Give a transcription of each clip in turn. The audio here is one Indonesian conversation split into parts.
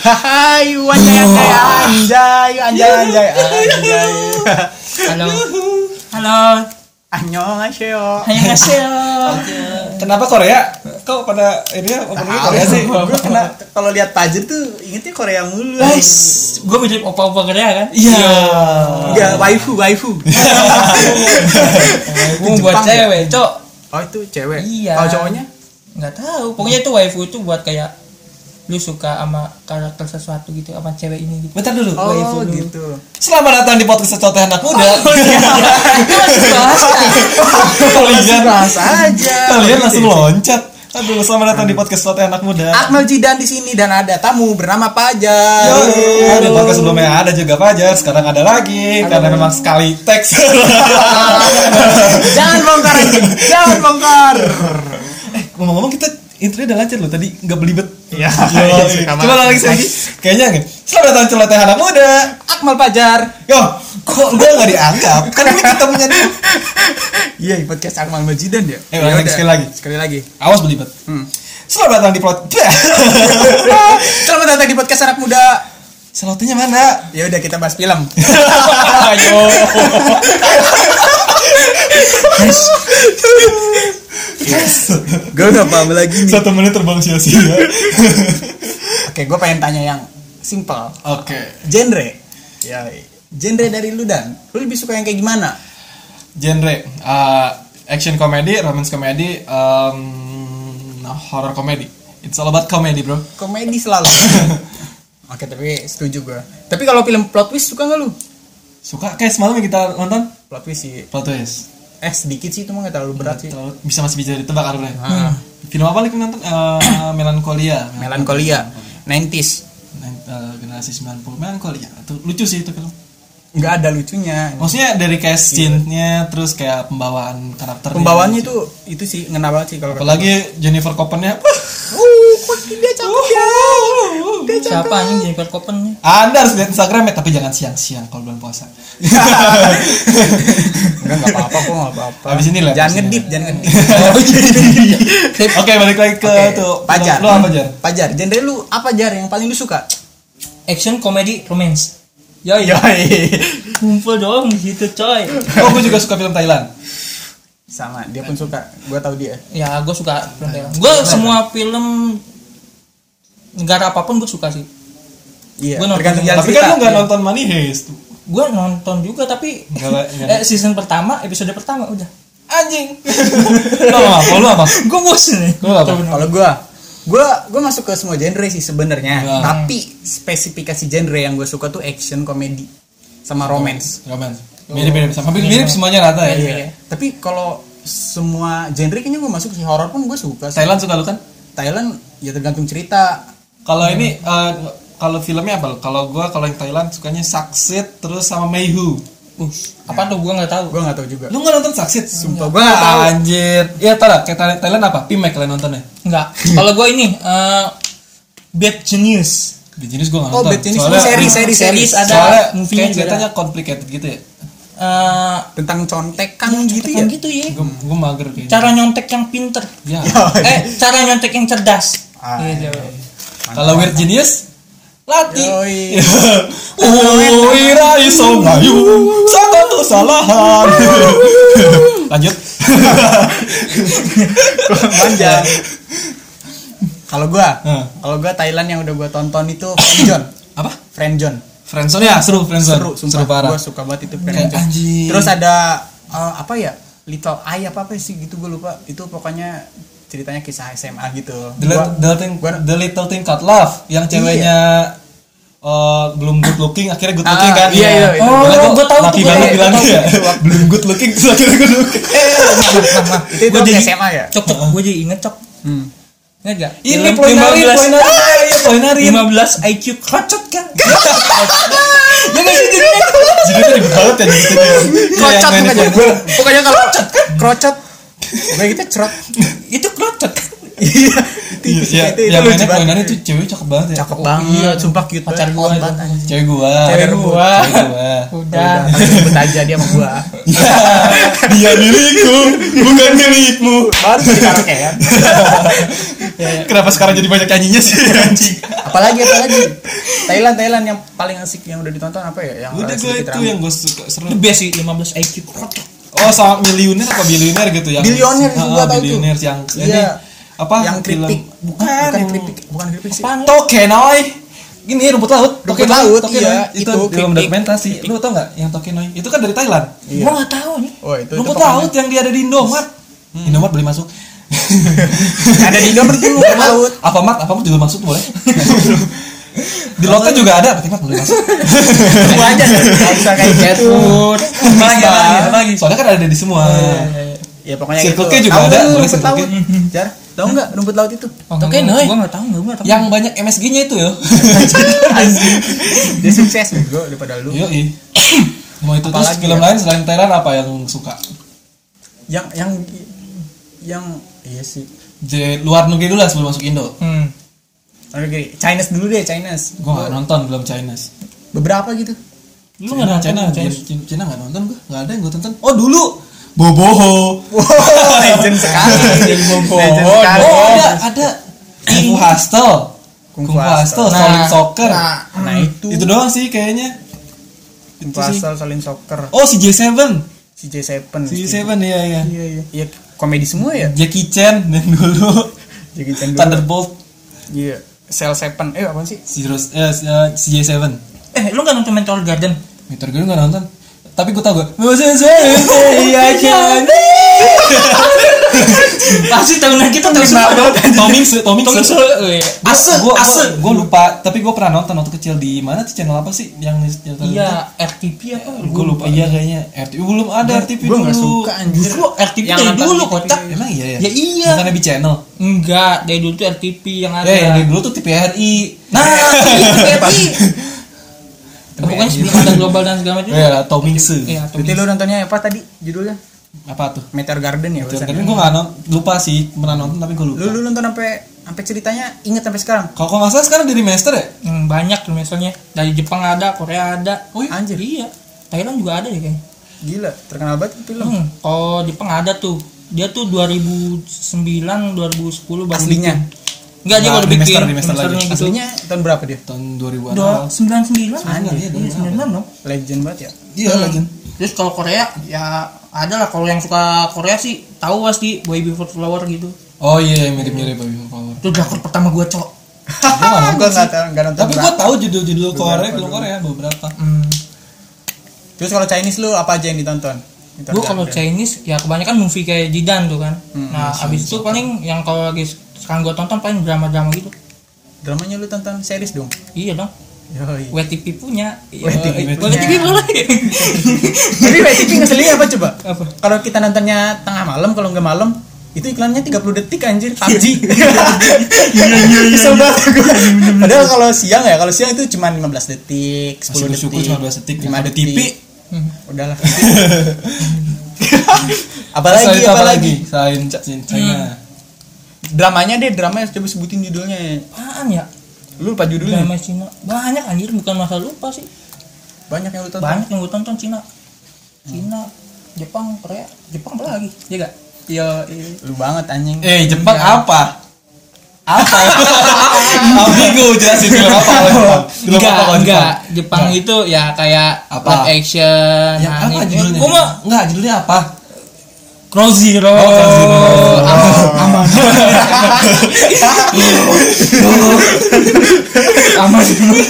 Hai, anjay. Halo. Halo. Annyeonghaseyo. Kenapa Korea? Kok pada ini openingnya Korea sih? Gue kalau lihat Pajer tuh ingetnya Korea mulu. Guys, gue mirip opa-opa Korea kan? Iya. Enggak, waifu. Gue buat cewek, Cok. Oh, itu cewek. Iya. Kalau cowoknya? Enggak tahu. Pokoknya itu waifu itu buat kayak lu suka sama karakter sesuatu gitu, sama cewek ini gitu. Bentar dulu. Oh, gitu. Selamat datang di podcast Secoteh Anak Muda. Itu masih bahasa. Bahas aja. Kalian langsung loncat. Aduh, selamat datang di podcast Secoteh Anak Muda. Akmal Jidan di sini dan ada tamu bernama Pajar. Di podcast sebelumnya ada juga Fajar, sekarang ada lagi karena memang sekali teks. Jangan bongkar. Ngomong-ngomong kita intronya udah lancar loh, tadi nggak belibet. Iya. Coba lagi. Kayaknya nih. Selamat datang Celoteh Anak Muda. Akmal Pajar. Yo, kok gue nggak dianggap? Kan ini kita punya nih. Iya, podcast Akmal Jidan ya. Sekali lagi. Awas belibet. Selamat datang di Selamat datang di podcast Anak Muda. Celotehnya mana? Ya udah, kita bahas film. Ayo. Gue gak paham lagi nih. 1 menit terbang sia-sia. Oke, gue pengen tanya yang simple. Oke. Genre. Ya, genre dari lu Dan. Lu lebih suka yang kayak gimana? Genre action comedy, romance comedy, horror comedy. It's all about comedy, bro. Komedi selalu. Oke, tapi setuju gue. Tapi kalau film plot twist suka gak lu? Suka. Kayak semalam yang kita nonton Plot twist sih. Plot twist. Sedikit sih, itu mah gak terlalu berat sih. Masih bisa ditebak alurnya. Film apa lagi nonton? Melancholia. 90s. Generasi 90. Melancholia. Itu lucu sih itu film. Nggak ada lucunya. Maksudnya dari kayak scene-nya, terus kayak pembawaan karakternya. Pembawaannya itu sih ngena banget sih kalau. Apalagi Jennifer Copennya. Kok dia cakep ya. Siapa anjing Jennifer Copen? Anda harus lihat Instagramnya, tapi jangan siang-siang kalau bulan puasa. Enggak apa-apa kok, enggak apa-apa. Habis ini lah. Jangan ngedip. Oke, balik lagi ke tuh. Pajar. Lu apa, Jar? Pajar, genre lu apa, Jar, yang paling lu suka? Action, comedy, romance. Yoi. Kumpul doang di situ, coy. Oh, gue juga suka film Thailand. Sama, dia pun suka. Gua tahu dia. Ya, gue suka film Thailand. Gue semua film negara apapun gue suka sih. Iya. Gua nonton Tergantung jalan Tapi cerita. kan lu nggak nonton Money Heist. Gue nonton juga tapi season pertama, episode pertama udah. Anjing. Lu apa? Gue bosen nih. Lu apa? Kalau gua masuk ke semua genre sih sebenarnya. Tapi spesifikasi genre yang gue suka tuh action, komedi, sama romance. Romance. Mirip-mirip sama. Mirip semuanya rata ya. Iya. Tapi kalau semua genre kayaknya gue masuk sih. Horor pun gue suka sih. Thailand suka lu kan? Thailand ya tergantung cerita. Kalau ini kalau filmnya apa? Kalau yang Thailand sukanya Saksit terus sama Mayhu. Apa tuh gue nggak tahu. Gue nggak tahu juga. Lu nggak nonton Saksit? Sumpah gue nggak tahu. Anjir. Iya tahu lah. Kayak Thailand apa? Pimek kalian nontonnya? Enggak. Kalau gue ini Bad Genius. Bad Genius gue nggak Oh, nonton. Bad Genius Soalnya- series ada Soalnya movie-nya kayak juga ceritanya ada. complicated gitu ya. Tentang contekan gitu ya. Gitu ya. Gue mager kayaknya. Cara nyontek yang pinter. Ya. Cara nyontek yang cerdas. Gitu. Kalau Weird Genius Lati. Yoi. Ira iso melayu satu kesalahan. Lanjut. Manja. Kalau gua Thailand yang udah gua tonton itu Friendzone. Apa? Friendzone. Friendzone ya, seru Friendzone. Seru parah. Gua suka banget itu Kayak Friendzone. anjing. Terus ada apa ya? Little Eye apa sih gitu gue lupa. Itu pokoknya ceritanya kisah SMA gitu. The Little Thing Called Love yang ceweknya belum good looking akhirnya good looking kan. Iya. Oh, gue tahu Rapi tuh. banget bilangnya ya. Belum good looking terus akhirnya good looking. Itu Gua jadi SMA ya? Cok, gue jadi inget cok. Ingat gak? Ini Ploinarin. 15 IQ krocot kan? Ya nggak sih jadi Jadi ribet banget ya gitu ya. krocot pokoknya kalau krocot kayak gitu cerot. Itu krocot kan? Iya. Iya, yang mainnya Ploinarin itu cewek cakep banget ya. Cakep banget, sumpah cute Pacar banget. gua Hot itu. banget, anjing. Cewek gua. Udah. Sebut aja dia sama gua. Dia milikku, bukan milikmu. Baru di karaoke kan. Kenapa sekarang jadi banyak nyanyinya sih anjing? Apa apalagi Thailand yang paling asik yang udah ditonton apa ya? Yang Udah gue itu yang gue suka seru. The best sih 15 IQ. Oh, sama miliuner apa bilioner gitu yang. Bilioner itu gua tahu tuh. Bilioner yang ini Iya. apa? Yang film- kritik. Bukan Kritik sih. Apaan? Tokenoi. Gini rumput laut. Rumput laut, Tokenoi. iya, Itu itu film kritik. dokumentasi. Lu tau nggak yang Tokenoi? Itu kan dari Thailand. Gua enggak tahu nih. Oh, itu Rumput pokoknya. laut yang dia ada di Indomaret. Indomaret boleh masuk. Ada di Indomaret tuh rumput laut. Alfamart juga masuk boleh. Di Lotte juga ada, Alfamart boleh masuk. Tunggu aja enggak usah kayak gitu. Food. Apalagi. Soalnya kan ada di semua. Ya pokoknya Circle gitu. K juga Tahu ada, nggak lu boleh rumput Circle K. laut. Jar, tahu enggak rumput laut itu? Tokenoi. Gua enggak tahu. Yang banyak MSG-nya itu ya. Dia sukses bego daripada lu. Yoi. Mau itu terus Apalagi film ya? lain selain Thailand apa yang suka? Yang iya sih. Luar negeri dulu lah sebelum masuk Indo. Oke, Chinese dulu deh, Chinese. Gua nggak nonton belum Chinese. Beberapa gitu. Lu enggak China, nonton Cina nggak nonton gua. Nggak ada yang gua tonton. Oh dulu Boboho. Wow, legend sekali. Legend sekali. Oh ada. Kung Fu Hustle. Kung Kung Fu Fu Hustle, Hustle. Solid Soccer. Nah, itu. Itu doang sih kayaknya. Itu sih. Pasal saling soccer. Oh si J7. Si J7. Si J7 iya. Iya, komedi semua ya. Jackie Chan yang dulu. Jackie Chan dulu. Thunderbolt. Iya. Cell 7. Apaan sih? Si J7. lu enggak nonton Meteor Garden? Meteor gue nggak nonton. Tapi gue tau gue. Pasti tahunan kita tahu Tommy Ase. gue lupa. Tapi gue pernah nonton waktu kecil di mana tuh channel apa sih yang Iya, RTP apa? gue lupa. Iya kayaknya RTP belum ada RTP Gue dulu. nggak suka anjir. Justru RTP Yang dari nonton dulu RTP. kocak. Emang iya ya. Ya iya. Bukan Nabi channel. Enggak, dari dulu tuh RTP yang ada. Yang dari dulu tuh TVRI. Nah, iya RTP. Pokoknya sebelum ada global dan segala macam. Ya Tomingse. Iya, Berarti lu nontonnya apa tadi judulnya? Apa tuh? Meteor Garden ya. Meteor barusan Garden ya? gue nggak lupa sih pernah nonton tapi gue lupa. Lu nonton sampai ceritanya inget sampai sekarang. Kalau nggak salah sekarang di remaster ya? Banyak tuh misalnya. Dari Jepang ada, Korea ada. Oh iya? Anjir. Iya. Thailand juga ada deh kayaknya. Gila, terkenal banget film. Kalau Jepang ada tuh. Dia tuh 2009, 2010 baru Aslinya? bikin. Enggak, dia Nah, baru bikin remaster lagi. remasternya gitu. Aslinya tahun berapa dia? Tahun 2000-an. 99. Anjir. Iya, 99 dong. Legend banget ya. Iya legend. Terus kalau Korea ya ada lah, kalau yang suka Korea sih tahu pasti Boy Before Flower gitu. Oh iya mirip-mirip Baby Power. Itu drakor pertama gua, Cok. Gue nggak nonton. Tapi gue berapa. tahu judul-judul Korea, Beberapa film Korea beberapa. Terus kalau Chinese lu apa aja yang ditonton? Gua kalau Chinese ya kebanyakan movie kayak Jidan tuh kan. Nah, abis itu paling yang kalau lagi sekarang gua tonton paling drama-drama gitu. Dramanya lu tonton series dong? Iya dong. Yoi. WTP punya. WTP Boleh TV boleh. Tapi WTP ngeselin apa coba? Apa? Kalau kita nontonnya tengah malam, kalau nggak malam, itu iklannya 30 detik anjir. PUBG. Kesel banget gue. Padahal kalau siang itu cuma 15 detik, 10 detik. Syukur cuma 12 detik. 5 Ada detik. TV. Udahlah. apalagi selain China. Dramanya coba sebutin judulnya. Apaan ya? Lu lupa judulnya? Drama Cina. Banyak anjir, bukan masalah lupa sih. Banyak yang lu tonton. Banyak yang gua tonton Cina. Cina, Jepang, Korea. Jepang apa lagi? Iya gak? Iya, lu banget anjing. Jepang apa? Apa? Ambigu jelasin film apa? Enggak. Jepang itu ya kayak Apa? live action. Yang apa anime. judulnya? Gua mah Enggak, judulnya apa? Crow Zero. Aman. Aman.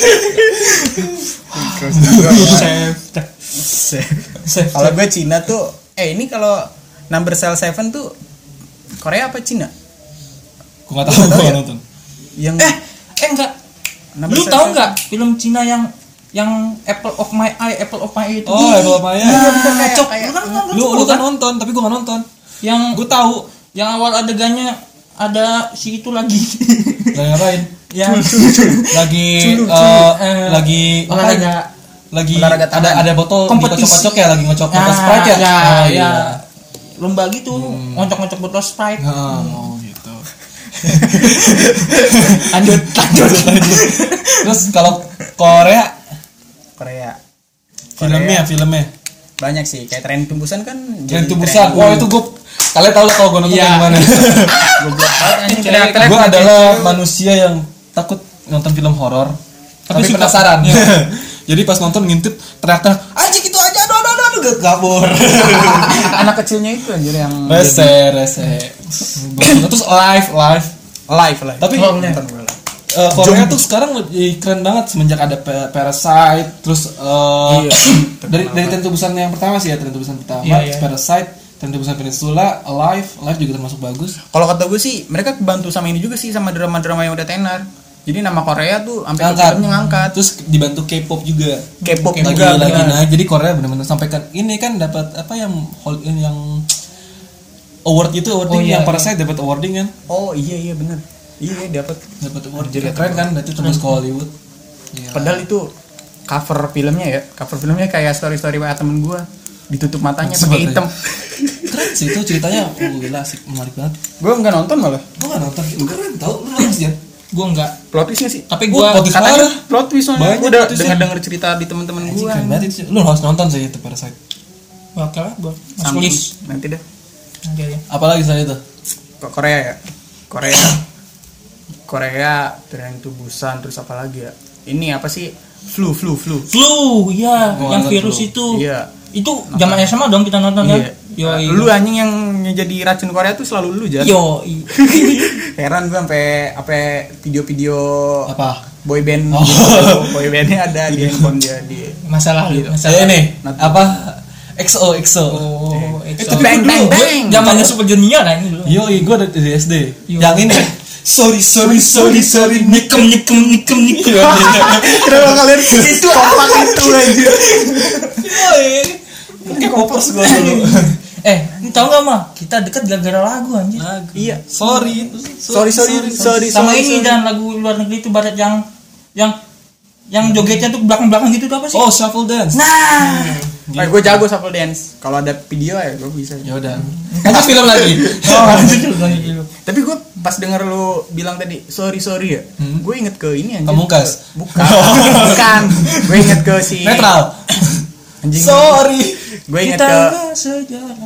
Kalau gue Cina tuh ini kalau Number Cell 7 tuh Korea apa Cina? Gue nggak tahu, gue nggak nonton. Yang Enggak. Number Lu Cell tahu 7. enggak film Cina yang Apple of My Eye itu? Oh, Apple of My Eye. Cok. Kayak- Lu kan nonton, tapi gue nggak nonton. Yang Gue tahu. yang awal adegannya ada si itu lagi. Lagi ngapain? yang Lagi lagi olahraga. lagi Olahraga tangan. ada botol Kompetisi. dikocok-kocok ya, lagi ngocok botol Sprite ya? Ya, Oh, ya. iya. Lomba gitu, ngocok-ngocok botol Sprite. Oh gitu. Lanjut. Terus kalau Korea Korea filmnya banyak sih, kayak Tren Tumbusan kan. Tren Tumbusan. Wah itu gue, kalian tahu kalau gue nonton Iya. yang mana? Goblok banget anjing. Cewek. Teriak-teriak Gue pakai adalah cewek. manusia yang takut nonton film horor Tapi tapi suka. penasaran. Jadi pas nonton ngintip teriak-teriak, anjing itu aja, aduh, kabur. Anak kecilnya itu anjir yang Rese. Terus live. live. Tapi nonton gue. Korea tuh sekarang lebih keren banget semenjak ada Parasite, terus dari Tren Busan yang pertama sih ya, Tren Busan pertama, Iya. Parasite, Tren Busan Peninsula, Alive juga termasuk bagus. Kalau kata gue sih mereka kebantu sama ini juga sih, sama drama-drama yang udah tenar. Jadi nama Korea tuh sampai filmnya ngangkat. Terus dibantu K-pop juga. K-pop lagi juga, lagi benar. naik. Jadi Korea benar-benar sampaikan ini kan dapat apa yang award gitu, awarding Oh, iya, yang iya. Parasite dapat awarding kan. Oh iya benar. Iya dapat. Award jadi keren kan, berarti tembus ke Hollywood. Iya. Padahal itu cover filmnya kayak story WA temen gue, ditutup matanya pakai Sebetulnya. hitam. Keren sih itu ceritanya. Gila asik, menarik banget. Gue nggak nonton malah. Lu gak nonton? Itu keren tau, lu nonton sih ya? Gue enggak. Plot twistnya sih. Tapi Oh, gue plot twist Katanya parah. plot twist soalnya. Banyak Gue udah plot twistnya. denger cerita di teman-teman Anjing, gue. keren banget itu. Lu harus nonton sih itu Parasite. oke lah gue masuk list. Nanti deh. Nanti aja. Apalagi selain itu? Korea ya. Korea Tren to Busan, terus apa lagi ya? Ini apa sih? Flu. Flu, iya, Oh, yang nonton virus Flu. itu. Iya. Itu zaman SMA dong kita nonton kan? Iya. Yo, Lu anjing yang jadi racun Korea tuh selalu lu Jan. Yo, Heran gue sampai video-video Apa? boyband boybandnya ada di handphone dia di masalah lu, Gitu. masalah. Ini Not- apa? EXO. Oh, Tapi bang dulu bang gue bang. zamannya Super Junior lah ini dulu. Yo, gue dari SD. Yo. Yang ini. Sorry, Nikem. Kenapa kalian itu kompak itu anjir? Kayak kopers gue dulu. Lu tau gak mah? Kita deket gara-gara lagu anjir. Iya. Sorry. Sama ini dan lagu luar negeri itu barat yang jogetnya tuh belakang-belakang gitu tuh apa sih? Oh, shuffle dance. Nah, Gue jago shuffle dance. Kalau ada video ya gue bisa. Ya udah. Lanjut film lagi. Tapi gue pas denger lu bilang tadi sorry ya, gue inget ke ini anjir. Pamungkas. Bukan. Gue inget ke si Netral. anjing. Sorry. Gue inget kita ke nggak sejarah.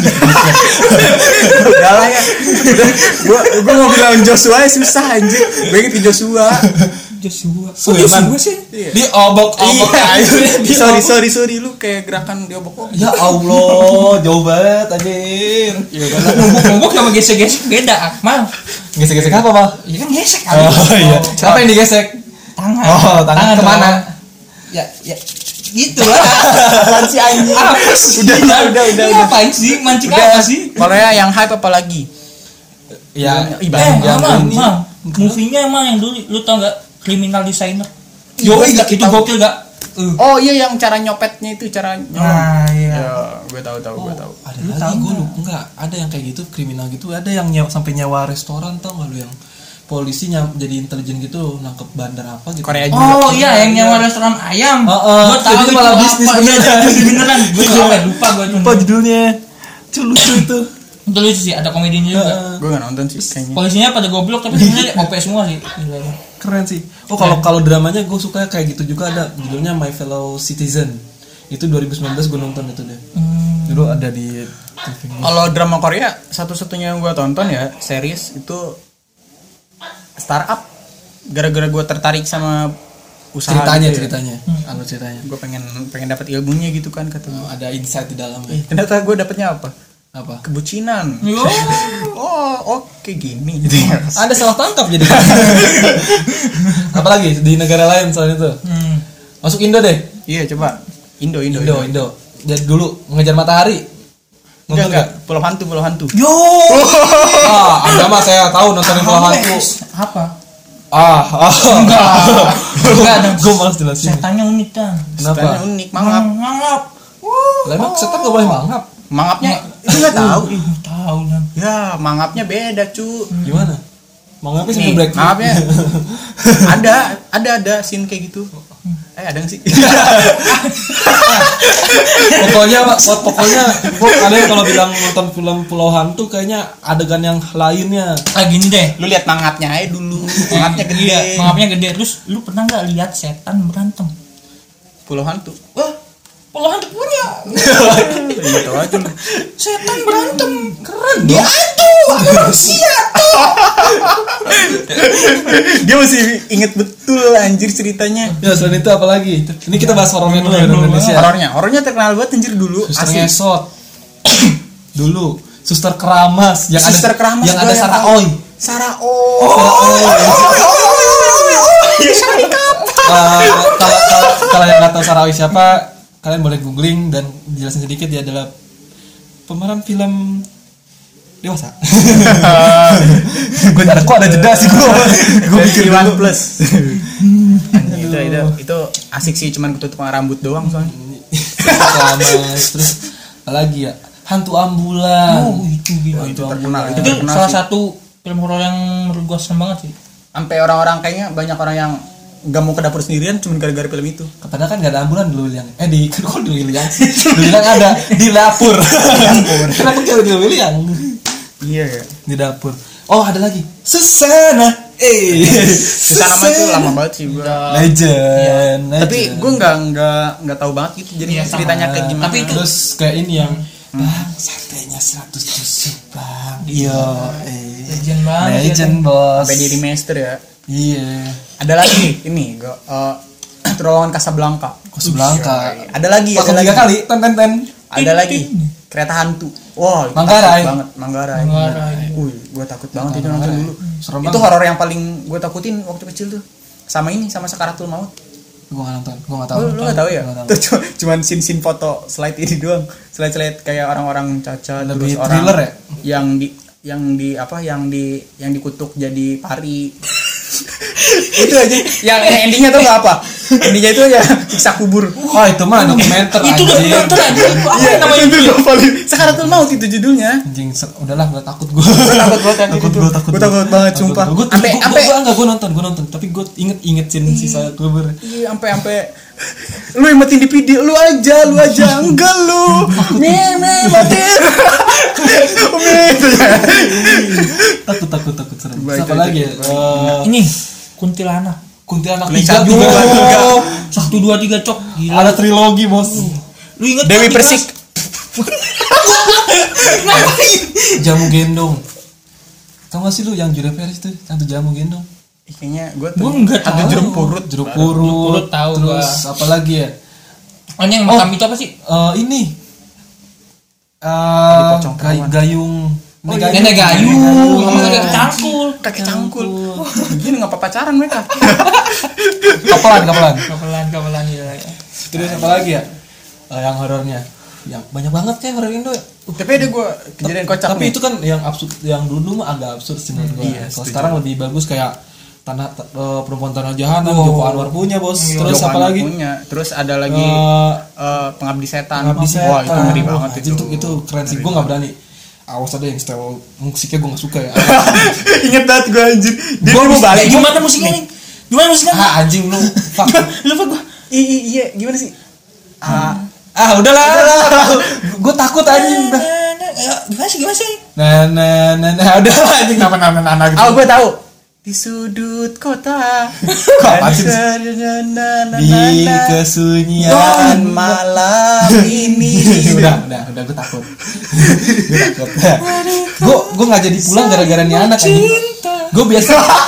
udah lah ya. Gue mau bilang Joshua ya susah anjir. Gue inget ke Joshua. Joshua. Suleman. sih? Di obok-obok Iya. Sorry lu kayak gerakan diobok-obok. Ya Allah, jauh banget anjir. Ngomong sama gesek-gesek beda, Akmal. Gesek-gesek apa, Pak? Iya kan gesek Oh iya. Apa yang digesek? Tangan. Oh, tangan kemana? Ya, gitu lah. Apaan sih anjing? Apa sih? Udah. Ini Ngapain sih? Mancing apa sih? Korea yang hype apa lagi? Ya, Mam, movie-nya emang yang dulu lu tau gak Criminal Designer? Yo, itu gokil gak? Oh iya yang cara nyopetnya itu cara nyolong. Nah, iya. Ya, gue tahu. Ada lagi gue lupa enggak, ada yang kayak gitu kriminal gitu, ada yang sampai nyawa restoran tau nggak lu, yang polisinya jadi intelijen gitu nangkep bandar apa gitu. Korea juga. Oh iya, yang nyawa restoran ayam. Gue tahu Jadi itu malah apa. bisnis Iya, beneran. bisnis beneran. Gue lupa gue Apa judulnya? Itu lucu itu. Itu lucu sih, ada komedinya juga. Gue gak nonton sih kayaknya. Polisinya pada goblok tapi sebenarnya OP semua sih. Gila. Keren sih. Oh kalau dramanya gue suka kayak gitu juga, ada judulnya My Fellow Citizen. Itu 2019 gue nonton itu deh. Dulu ada di TV. Kalau drama Korea satu-satunya yang gue tonton ya series itu Startup. Gara-gara gue tertarik sama usaha ceritanya gitu ya. ceritanya. Gue pengen dapat ilmunya gitu kan kata gue. Ada insight di dalamnya. Ternyata gue dapetnya apa? Apa? Kebucinan. Yo. Oh, oke gini gitu ya. Ada salah tangkap jadi. Apalagi di negara lain selain itu. Masuk Indo deh. Iya, coba. Indo. Jadi dulu mengejar matahari. Nonton Enggak. Pulau Hantu. Yo. Ada mah saya tahu nontonin Pulau Hantu. Apa? Enggak ada. Gue malas jelasin. Setannya unik kan. Kenapa? Setannya unik, mangap. Mangap. Lah emang setan gak boleh mangap. Mangapnya itu enggak tahu. Tahu kan. Ya, mangapnya beda, cu. Gimana? Mangapnya sampai Nih, break. mangapnya ada scene kayak gitu. Ada nggak sih? Pokoknya kalian kalau bilang nonton film Pulau Hantu kayaknya adegan yang lainnya. Gini deh. Lu lihat mangapnya aja dulu. Mangapnya gede. Mangapnya gede. Terus lu pernah nggak lihat setan berantem? Pulau Hantu. Wah, Polahan punya. Gitu aja lu. Setan berantem. Keren Dia dong. itu manusia tuh. Dia masih inget betul anjir ceritanya. Ya selain itu apa lagi? Ini kita bahas horornya dulu ya Indonesia. Horornya terkenal banget anjir dulu. Suster Asli. Ngesot. Dulu Suster Keramas yang Suster Keramas yang gua ada yang Sarah tahu. Oi. Sarah Kalau yang nggak tahu Sarah Oi siapa, kalian boleh googling dan jelasin sedikit. Dia adalah pemeran film dewasa. Gue kok ada jeda sih gue bikin One Plus. Itu asik sih, cuman ketutupan rambut doang soalnya. Terus apa lagi ya? Hantu ambulan. Oh, itu gila. Itu terkenal. Itu salah satu film horor yang menurut gua serem banget sih. Sampai orang-orang kayaknya banyak orang yang nggak mau ke dapur sendirian cuma gara-gara film itu. Padahal kan nggak ada ambulan dulu yang di kok dulu yang ada di dapur. Kenapa nggak di William? Iya ya. Di dapur. Oh ada lagi Susana. Susana mah itu lama banget sih gua. Legend. Tapi gue nggak tahu banget gitu. Jadi Iya, ceritanya kayak gimana. Tapi itu terus kayak ini yang bang santainya 100 tusuk bang. Iya. legend banget. Legend bos. sampai di remaster ya. Iya. Ada lagi ini Terowongan Casablanca. Casablanca. Ada lagi. Pasang 3 kali. Ten. Ada lagi Kereta Hantu. Wah, itu Manggarai. takut banget. Manggarai. Gue takut banget itu nonton dulu. Serem Itu banget. horor yang paling gue takutin waktu kecil tuh. Sama ini, sama Sakaratul Maut. Gue nggak nonton. Gue nggak tahu. Lu nggak tahu ya? Gua nggak tahu. Tuh cuman scene foto slide ini doang. Slide kayak orang-orang cacat, Lebih terus orang thriller ya? yang dikutuk jadi pari. Itu aja yang endingnya tuh nggak apa? Endingnya itu ya siksa kubur. Oh itu mah dokumenter Itu anjing. dokter aja. Apa Iya, namanya itu itu? paling Sakaratul Maut itu judulnya. Anjing, udahlah gue takut gue. Takut banget anjir itu. Gue Gue takut banget sumpah. Gue Sampai gue nonton, tapi gue inget scene sisa kubur. iya sampai lu yang matiin di video lu aja enggak lu matiin Takut serem. Baik, Siapa itu. lagi ya? Ini kuntilanak. Kuntilanak Kuntilanak 3 juga. 1 2 3 cok. Gila. Ada trilogi bos. Lu inget Dewi kan, Persik. Ngapain? Jamu gendong. Tahu gak sih lu yang Julia Perez tuh hantu jamu gendong? Kayaknya gue Gua nggak tahu. jeruk purut. Jeruk purut tahu terus gua. apa lagi ya? Oh, yang makam itu apa sih? Ini pocong perawan. gayung. Nenek gayung. Sama kakek cangkul. Kakek cangkul. Begini ngapa pacaran mereka? Kapelan. Kapelan ya. Terus apa lagi ya? Yang horornya. Ya banyak banget kayak horor Indo. Tapi ada gue kejadian kocak. Tapi nih. itu kan yang absurd, yang dulu mah agak absurd sih menurut gue. Iya, Kalau setuju. sekarang lebih bagus kayak perempuan tanah jahanam, Joko Anwar punya bos. Terus Joko apa Anwar lagi? punya. Terus ada lagi Pengabdi Setan. Pengabdi Setan. Wah itu ngeri banget Wah, itu. Itu keren sih. Gue nggak berani. Awas ada yang style musiknya gue nggak suka ya. Ingat banget gue anjir. Dia Gua mau balik. Gimana musiknya nih? Gimana musiknya? Anjing lu. Fuck. Lupa gua. Iya gimana sih? Udahlah. Gue takut anjing udah. Gimana sih? Nah, udah anjing nama anak gitu. Gue tahu. Di sudut kota. Apaan sih? Di kesunyian malam ini. udah gue takut. Gue nggak jadi pulang gara-gara nih anak anjing. Gue biasa.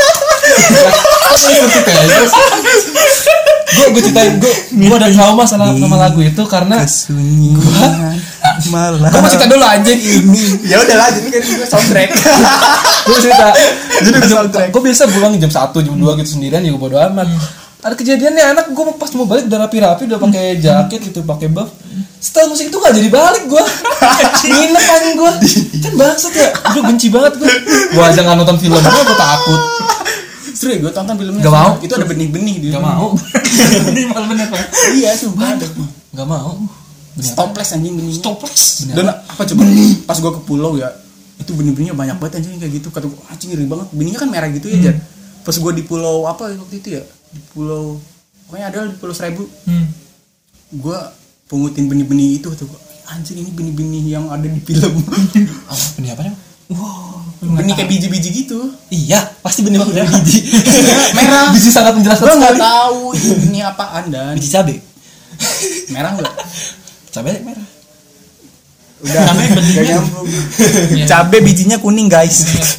Gue ceritain gue ada trauma sama lagu itu karena Kesunyian malam. gue mau cerita dulu anjing ini. Ya udah lanjut kan gue soundtrack. Gue cerita. Jadi soundtrack. gue biasa pulang jam 1 jam 2 gitu sendirian juga bodo amat. Ada kejadiannya anak gue pas mau balik udah rapi-rapi udah pakai jaket gitu pakai buff. Setelah musik itu gak jadi balik gue. Nginep anjing gue. Kan bangsat ya. Udah benci banget gue. Gue aja gak nonton filmnya gue takut. Seru ya gue tonton filmnya. Gak mau. Itu ada benih-benih di. Gak mau. Ini malah bener Pak. Iya sumpah ada. Gak mau. Stopless anjing benihnya. Stopless. Dan apa coba? Pas gue ke pulau ya, itu benih-benihnya banyak banget anjing kayak gitu. Kata gue anjing ngeri banget. Benihnya kan merah gitu ya Jan. Pas gue di pulau apa waktu itu ya? Di pulau pokoknya ada di Pulau Seribu. Gue pungutin benih-benih itu kata gue. Anjing ini benih-benih yang ada di film. Benih apanya? Benih kayak biji-biji gitu. Iya, pasti benih biji. Merah. Biji sangat menjelaskan Gue nggak sekali. tahu itu benih apaan dan Biji cabe. Merah enggak? Cabai merah. Udah. Cabai Gak bentuknya. nyambung. Iya. Cabai bijinya kuning, guys.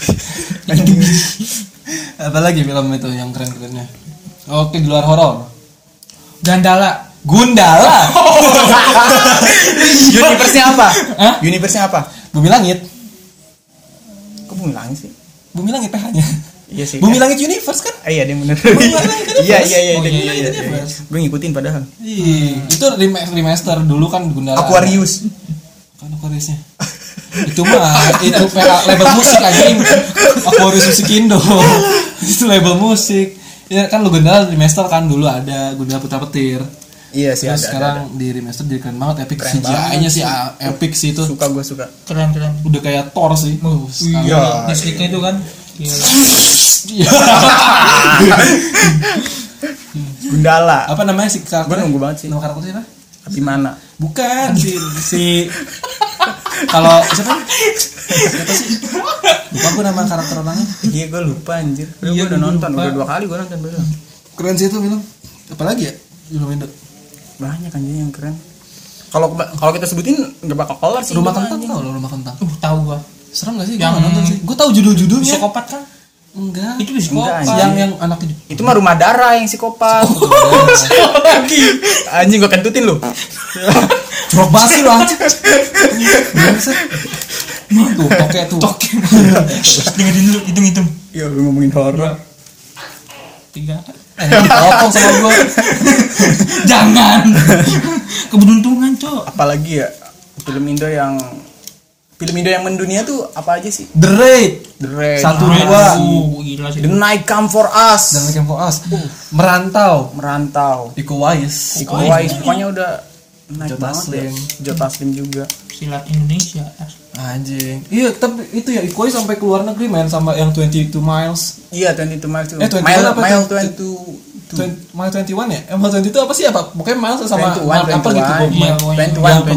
Apalagi film itu yang keren-kerennya? Oke, di luar horor. Gundala. Gundala. Universe-nya apa? Hah? Universe-nya apa? Bumi Langit. Kok Bumi Langit sih? Bumi Langit PH-nya. Iya sih. Bumi Langit Universe kan? Iya, dia bener. Bumi Langit Universe. Iya. Oh, iya. Gue ngikutin padahal. Itu remaster dulu kan Gundala. Aquarius. Kan Aquariusnya. Itu mah itu label musik anjing. Aquarius Musik Indo. Itu label musik. Ya kan lu Gundala remaster kan dulu ada Gundala Putra Petir. Iya sih, Terus ada. sekarang di remaster jadi keren banget, epic. Keren CGI-nya banget sih sih. epic sih itu. Suka gue suka. Keren. Udah kayak Thor sih. Iya. Listriknya itu kan. Gila. Iya. Gundala. Apa namanya sih karakter? Gue nunggu banget sih. Nama karakternya apa? Di mana? Bukan si kalau siapa sih? Lupa gue nama karakter orangnya. Iya, gue lupa anjir. Gue Iya, udah gua nonton, lupa. udah 2 kali gue nonton baru. Keren sih itu film. Apalagi ya? Film Indo. Banyak anjir yang keren. Kalau kita sebutin nggak bakal kelar sih. Rumah itu Kentang anjing. tau lo Rumah Kentang? Tahu gua. Serem gak sih? Gue Yang gak nonton sih. Gue tahu judul-judulnya. Psikopat kan? Enggak. Itu psikopat. Enggak, Yang anaknya Itu mah Rumah Darah yang psikopat. Lagi. Anjing gue kentutin lu. jorok banget sih lo anjing. Bangsat. Tuh toke tuh. Dengerin dulu, hitung. Iya, lu ngomongin horor. 3. Dipotong sama gue. Jangan. Keberuntungan, Cok. Apalagi ya film Indo yang mendunia tuh apa aja sih? The Raid. The Raid. 1, 2. Gila sih. The Night Come For Us. Dan Camp for Us. Merantau. Iko Wise. Uwais pokoknya udah naik Jota banget Slim. ya. Jota Slim juga. Silat Indonesia. Anjing. Iya, tapi itu ya Iko Wise sampai ke luar negeri main sama yang 22 Miles. Iya, 22 Miles tuh. 21 Mile apa Mile tuh? 22. Mile 21 ya? Mile 22 apa sih apa? Pokoknya Miles sama 21, Mark apa gitu. Iya, pokoknya.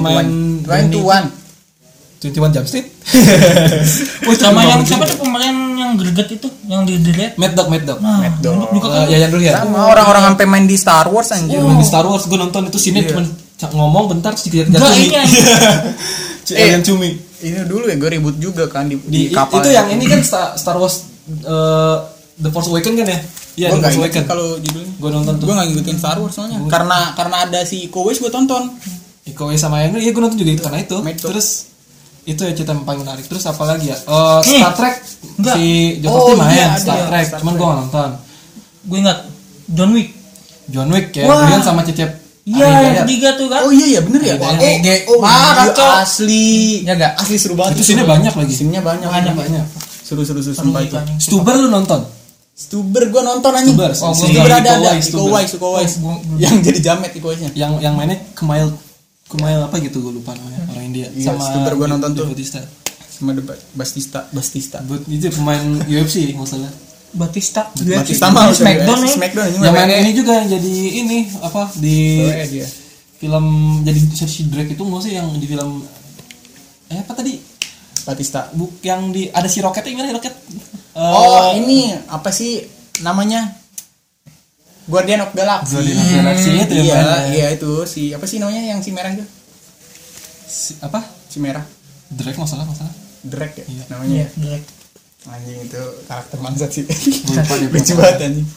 21. 21 Jump Street. Sama yang siapa tuh pemain yang greget itu, yang di Red. Mad Dog. Nah, Mad Dog. juga kan. Yayan dulu ya. Sama orang-orang sampai main di Star Wars anjir. Di Star Wars gue nonton itu sini Iya. cuma ngomong bentar terus dikejar Enggak Cumi. ini anjing. Alien Cumi. Ini dulu ya gue ribut juga kan di Di kapal. itu yang ini kan Star Wars The Force Awakens kan ya? Iya, Gue The nggak Force ngikutin Awakens. kalau judulnya. Gue nonton tuh. Gue nggak ngikutin Star Wars soalnya. Karena ada si Iko Uwais gue tonton. Iko Uwais sama yang iya gue nonton juga itu karena itu. Mad Dog. Terus itu ya cerita yang paling menarik. Terus apa lagi ya? Star Trek Enggak. si John Oh, main iya, ada. Star Trek. Star Cuman Trek. gue gak nonton. Gue ingat John Wick. John Wick ya. Wah. Kemudian sama Cecep. Iya, yang ketiga tuh kan. Oh iya bener ya. Iya, Parah, Cok. Cok. Asli. Ya enggak? Asli seru banget. Itu sini banyak lagi. Scene-nya banyak. Banyak. Seru sumpah itu. Stuber lu nonton? Stuber gue nonton anjing. Stuber. Oh, Si Stuber Iko ada. Uwais, Iko Uwais. Yang jadi jamet Iko Uwaisnya. Yang mainnya Kumail apa gitu gue lupa namanya orang India. Iya, Stuber gua nonton tuh. Bautista. Sama The Batista. Itu pemain UFC nggak salah. Batista. Batista mah Smackdown nih. Smackdown ini Yang main ini juga yang jadi ini apa di dia. film jadi si Drake itu nggak sih yang di film apa tadi Batista. yang di ada si Rocket gimana Rocket Oh, ini apa sih namanya? Guardian of Galaxy. Guardian of Galaxy itu yang Iya, mainnya. iya itu si apa sih namanya yang si merah itu? apa Si merah. Drake masalah Drake ya Iya, namanya. Drake. Anjing itu karakter bangsat sih. lupa deh, Lucu lupa. banget anjing.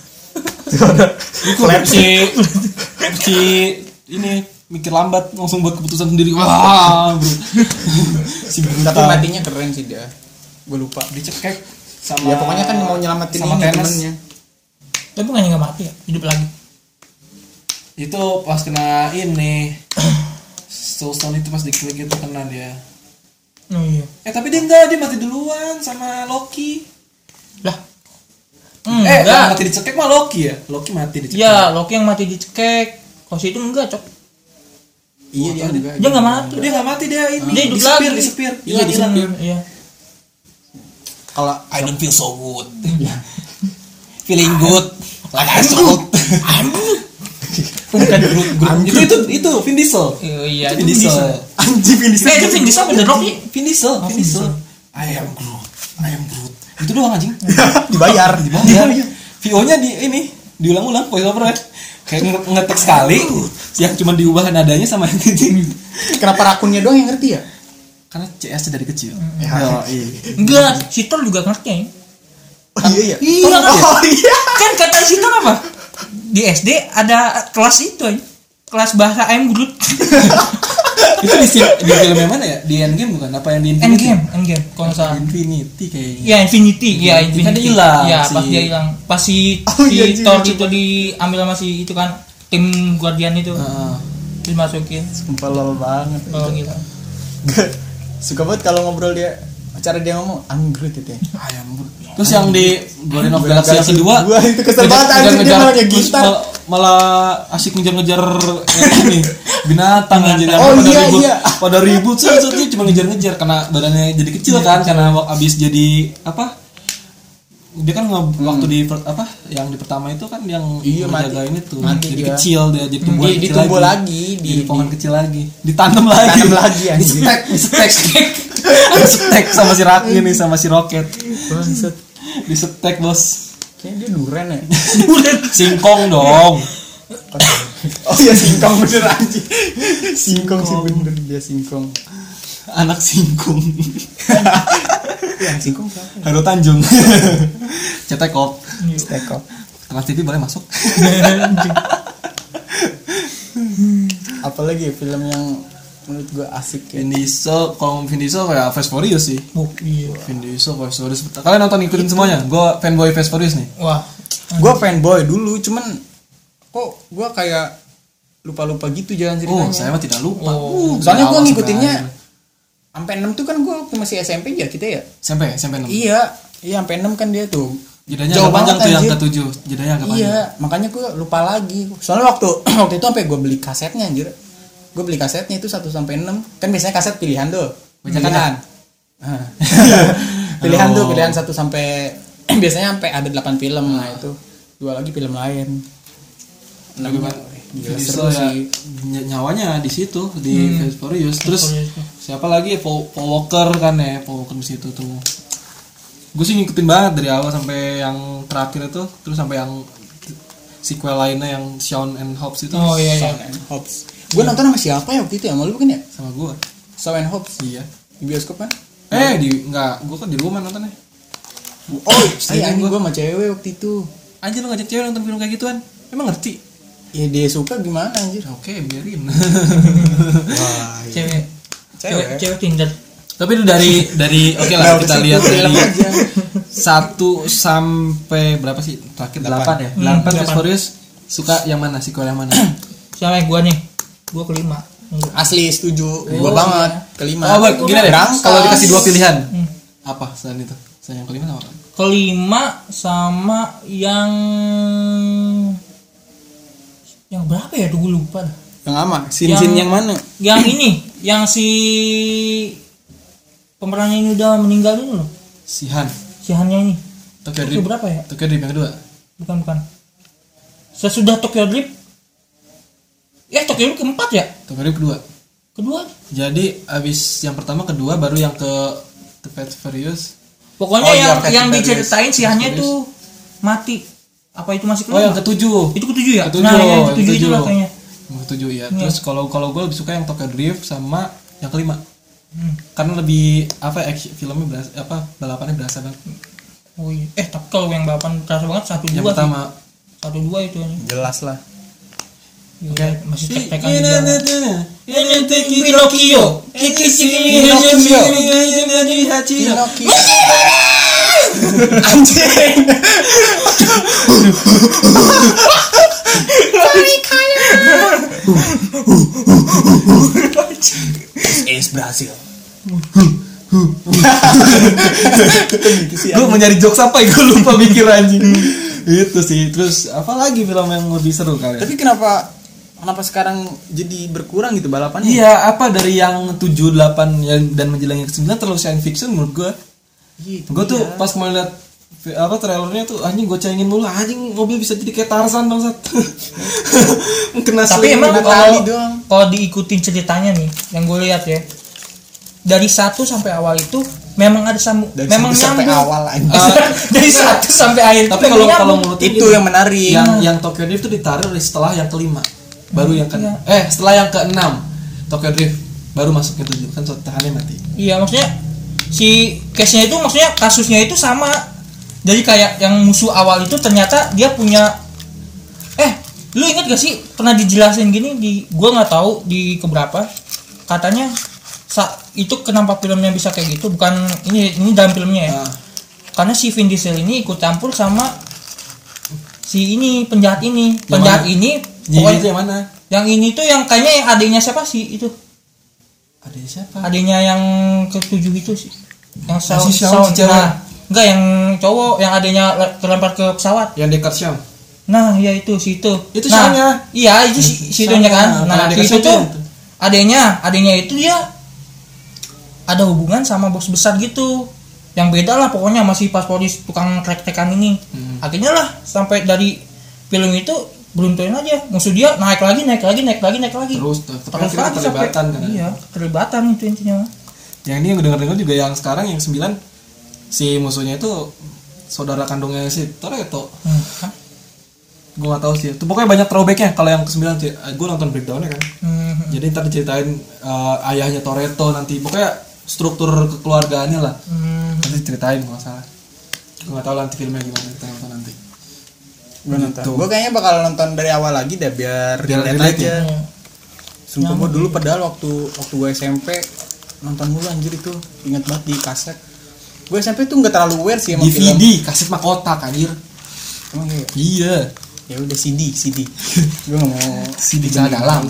si ini mikir lambat langsung buat keputusan sendiri wah bro. Si Tapi brutal matinya keren sih dia. Gue lupa. dicekek sama Ya pokoknya kan mau nyelamatin sama ini Thanos. temennya. Tapi bukannya nggak mati ya? Hidup lagi. Itu pas kena ini Soulstone itu pas diklik itu kena dia. Oh iya. Tapi dia enggak, dia mati duluan sama Loki. Lah. Yang Enggak. mati dicekek mah Loki ya. Loki mati dicekek. Iya, Loki yang mati dicekek. Kalau si itu enggak, Cok. Iya dia enggak. Dia enggak mati. Dia enggak mati dia ini. Dia hidup disepir, lagi. disepir. Iya, disepir. Iya. Kalau I don't feel so good. Feeling good. Like I should. Bukan Groot. Itu Vin Diesel. Iya, Vin Diesel. anjing ini Itu Vin Diesel apa The Rock ya? Vin Diesel. I am Groot. Itu doang anjing. dibayar. VO-nya di ini diulang-ulang voice over ya. Kayak ngetek sekali yang cuma diubah nadanya sama yang ini. Kenapa rakunnya doang yang ngerti ya? Karena CS dari kecil. Ya. Enggak, si Thor juga ngerti ya. Oh iya. Iya. Oh iya. Kan kata si Thor apa? Di SD ada kelas itu ya. Kelas bahasa ayam Groot. Itu di film yang mana ya? Di Endgame bukan? Apa yang di Infinity? Endgame kalau nggak salah. Infinity kayaknya. Ya Infinity. Kan dia hilang. Ya si- pas dia hilang. Pas si iya, Thor iya, itu diambil sama si itu kan tim Guardian itu. Dimasukin. Sumpah lol banget. Oh gitu. Suka banget kalau ngobrol dia, cara dia ngomong anggrek gitu ya. Ayam Groot. Terus yang di Guardian of Galaxy yang kedua Gua itu kesel banget anjir dia malah kayak terus gitar. malah asik ngejar-ngejar ini binatang aja yang Oh, pada iya, ribut iya. pada ribut dia cuma ngejar-ngejar karena badannya jadi kecil kan karena abis jadi apa dia kan waktu di apa yang di pertama itu kan yang Iya, menjaga mati. ini tuh Mati jadi dia. kecil dia jadi tumbuhan kecil Ditumbuh lagi di pohon kecil lagi ditanam lagi anjing. disetek sama si Raki nih sama si Rocket Bangsat. disetek bos Kayaknya dia duren ya. singkong dong. Oh iya singkong bener anjing. Singkong sih bener dia singkong. Anak singkong. Yang singkong siapa? Haru Tanjung. Cetekop. Teko. Trans TV boleh masuk. Apalagi film yang menurut gue asik ya. Vin Diesel, kalau Vin Diesel kayak Fast Furious sih. Oh iya. Vin Diesel, Fast Furious. Kalian nonton ikutin semuanya? Gue fanboy Fast Furious nih. Wah. Gue fanboy dulu, cuman kok gue kayak lupa-lupa gitu jalan ceritanya. Oh, saya mah tidak lupa. Soalnya gue Awal ngikutinnya sampai sampai 6 tuh kan gue waktu masih SMP ya kita ya. sampai 6. Iya sampai 6 kan dia tuh. Jedanya Jauh agak panjang banget, tuh yang anjir. ke-7. Jedanya agak panjang. Iya, makanya gue lupa lagi. Soalnya waktu itu sampai gue beli kasetnya anjir. Gue beli kasetnya itu 1 sampai 6. Kan biasanya kaset pilihan tuh. Pilihan. Pilihan tuh, pilihan 1 sampai biasanya sampai ada 8 film. Nah, itu 2 lagi film lain. Bagaimana? Gila, Vin seru Diesel ya, sih. nyawanya di situ di Fast Furious. Terus siapa lagi? Paul Walker kan ya, Paul Walker di situ tuh. Gue sih ngikutin banget dari awal sampai yang terakhir itu, terus sampai yang sequel lainnya yang Shaun and Hobbs itu. Oh iya. Shaun and Hobbs. Gue nonton sama siapa ya waktu itu ya? Malu bukan ya? Sama gue. Shaun and Hobbs Iya. di bioskop kan? Enggak, gue kan di rumah nontonnya. Oh, streaming gue sama cewek waktu itu. Anjir lu ngajak cewek nonton film kayak gituan? Emang ngerti? Ya dia suka gimana anjir? Oke, biarin. Wah, Cewek Tinder. Tapi itu dari oke lah kita lihat dari 1 sampai berapa sih? Terakhir 8 ya. 8 Fast Furious suka yang mana? Sequel yang mana? Siapa gua nih? Gua kelima. asli setuju. Gua banget. Kelima. Oh, gini deh. Berangkas. Kalau dikasih 2 pilihan. Apa selain itu? Selain yang kelima sama apa? Kelima sama yang berapa ya? Tuh gue lupa dah. Yang ama, sin yang mana? Yang ini, yang si pemerannya ini udah meninggal dulu loh. Si Han. Si Hannya ini. Tokyo Itu Drift. berapa ya? Tokyo Drift yang kedua. Bukan. Sesudah Tokyo Drift. Ya Tokyo Drift keempat ya? Tokyo Drift kedua. Kedua. Jadi abis yang pertama kedua baru yang ke The Fast Furious. Pokoknya Oh, iya, yang Fast diceritain si Hannya Furious. tuh mati. Apa itu masih Oh, kelima? yang ketujuh. Itu ketujuh ya? Ketujuh, Nah, yang yang ketujuh itu ketujuh. lah kayaknya. Yang ketujuh ya. Terus kalau gue lebih suka yang Tokyo Drift sama yang kelima. Hmm. Karena lebih apa action filmnya berasa, apa balapannya berasa banget. Oh iya. Tapi kalau yang balapan terasa banget 1-2 Yang sih. pertama 1-2 itu ini. Jelas lah. Oke, masih tek-tekan Ini Pinocchio. Pinocchio. Anjing. Es Brazil. Gue mau nyari jokes apa ya, gue lupa mikir anjing. Itu sih. Terus apa lagi film yang lebih seru kali? Tapi kenapa sekarang jadi berkurang gitu balapannya? Iya, apa dari yang 7, 8 dan menjelang yang ke-9 terlalu science fiction menurut gue. Gitu, Gue tuh pas kemarin liat apa trailernya tuh anjing gue cengin mulu anjing mobil bisa jadi kayak Tarzan bangsat. Kena Tapi seling emang kena kali kalau doang. kalau diikutin ceritanya nih, yang gue lihat ya, dari 1 sampai awal itu memang ada dari memang sampai nyambung. awal aja. Dari 1 sampai akhir. Tapi kalau menurut itu yang menarik. Yang Tokyo Drift itu ditaruh setelah yang kelima. Baru yang iya. setelah yang ke-6 Tokyo Drift baru masuk ke 7 kan tahannya mati. Iya, maksudnya si case-nya itu maksudnya kasusnya itu sama. Jadi kayak yang musuh awal itu ternyata dia punya lu ingat gak sih pernah dijelasin gini di gua nggak tahu di keberapa katanya itu kenapa filmnya bisa kayak gitu, bukan ini dalam filmnya ya. Karena si Vin Diesel ini ikut campur sama si ini penjahat ini pokoknya yang mana? Yang ini tuh yang kayaknya yang adiknya siapa sih itu? Adiknya siapa? Adiknya yang ke-7 itu sih. Yang enggak yang cowok yang adiknya terlempar ke pesawat. Yang dekat Syam. Nah, ya itu situ. Itu nah, Syamnya. Iya, itu situnya kan. Nah, itu tuh adiknya itu dia ada hubungan sama bos besar gitu. Yang beda lah pokoknya masih pas polis tukang trek-trekan ini. Akhirnya lah sampai dari film itu beruntuin aja. Musuh dia naik lagi. Terus terlibatan kan. Iya, terlibatan itu intinya. Yang ini yang gue denger juga yang sekarang yang 9 si musuhnya itu saudara kandungnya si Toretto. Gue gak tahu sih. Itu pokoknya banyak throwbacknya kalau yang ke-9 sih. Gue nonton breakdownnya kan. Jadi ntar diceritain ayahnya Toretto nanti. Pokoknya struktur kekeluargaannya lah. Nanti ceritain kalau salah. Gue gak tahu nanti filmnya gimana, kita nonton nanti. Gue nonton. Gue kayaknya bakal nonton dari awal lagi deh biar relate aja. Sumpah gue dulu padahal waktu gue SMP nonton mulu anjir itu. Ingat banget di kaset. Gue SMP tuh gak terlalu aware sih sama DVD, film. kaset mahkota anjir. Emang Iya. Ya udah CD. Gue nggak mau CD celana dalam.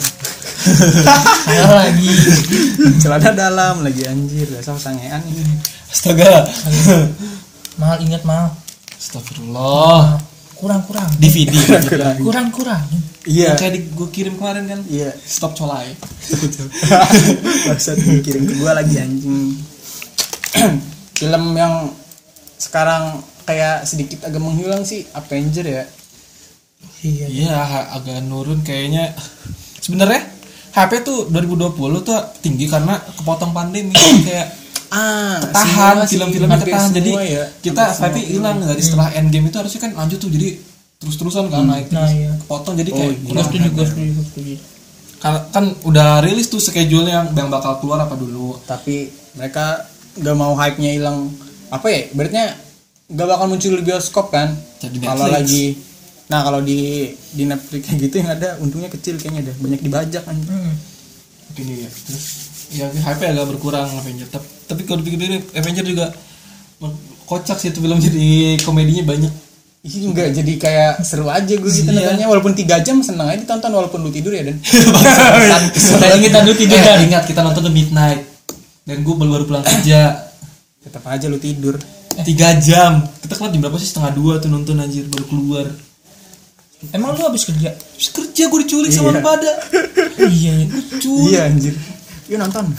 lagi celana dalam lagi anjir, dasar sangean ini. Astaga. Mahal, ingat mahal. Astagfirullah. Kurang DVD. kurang Iya. Yang kayak gue kirim kemarin kan. Iya. Stop colai. Maksud kirim ke gue lagi anjing. Film yang sekarang kayak sedikit agak menghilang sih Avenger ya. Iya, agak nurun kayaknya. Sebenarnya HP tuh 2020 tuh tinggi karena kepotong pandemi kayak ketahan film-filmnya ketahan. Jadi ya, kita hype hilang dari setelah Endgame itu harusnya kan lanjut tuh jadi terus-terusan kan naik terus. Nah, iya. Kepotong jadi kayak Gue setuju. kan udah rilis tuh schedule yang bakal keluar apa dulu. Tapi mereka nggak mau hype-nya hilang. Apa ya? Berarti nggak bakal muncul di bioskop kan? Jadi kalau Netflix. lagi kalau di Netflix kayak gitu yang ada untungnya kecil kayaknya, banyak dibajak kan. Mungkin ya. Terus ya hype agak berkurang Avenger. Tapi kalau dipikir Avenger juga kocak sih itu film, jadi komedinya banyak. Ini enggak jadi kayak seru aja gue gitu nontonnya, walaupun 3 jam seneng aja ditonton walaupun lu tidur ya Dan. Kita dulu tidur kan. Ingat kita nonton The Midnight. Dan gue baru pulang kerja. Tetap aja lu tidur. 3 jam. Kita kelar jam berapa sih? 1:30 tuh nonton anjir baru keluar. Emang lu habis kerja? Habis kerja gue diculik sama lu pada. Iya. Iya anjir. Yuk nonton.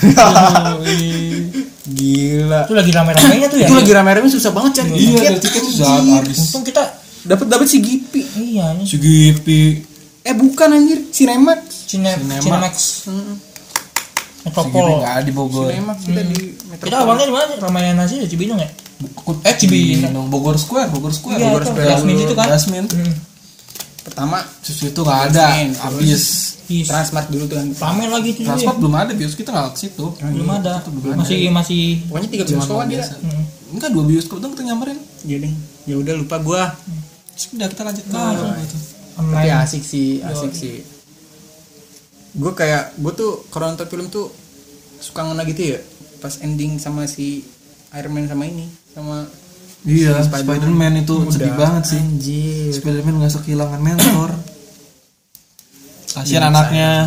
Gila. Itu lagi rame-ramenya tuh ya. Itu lagi rame-rame susah banget cari Iya, tiket susah habis. Untung kita dapat si Gipi. iya nih. Segipi. Bukan anjir, Cinemax. Cinemax. Metropol Metropol. enggak ada di Bogor. Cinemax kita di Metropol. Kita awalnya di mana? Ramayana sih ya Cibinong ya? Cibinong. Bogor Square. Iya, itu Jasmine itu kan. Jasmine. Pertama Susu itu enggak ada. Jasmine, Habis. Transmart dulu tuh kan. Rame lagi itu. Transport belum ada, bios kita enggak ke situ. Belum ada. Masih Pokoknya 3 bioskop dia. Enggak 2 bioskop dong kita nyamperin. Iya deh. Ya udah lupa gua. Sudah kita lanjut ke Tapi asik sih. Gue tuh kalau nonton film tuh suka ngena gitu ya. Pas ending sama si Iron Man sama ini sama iya, si Spider-Man itu sedih banget sih. Anjir. Spider-Man nggak kehilangan mentor. Kasihan anaknya.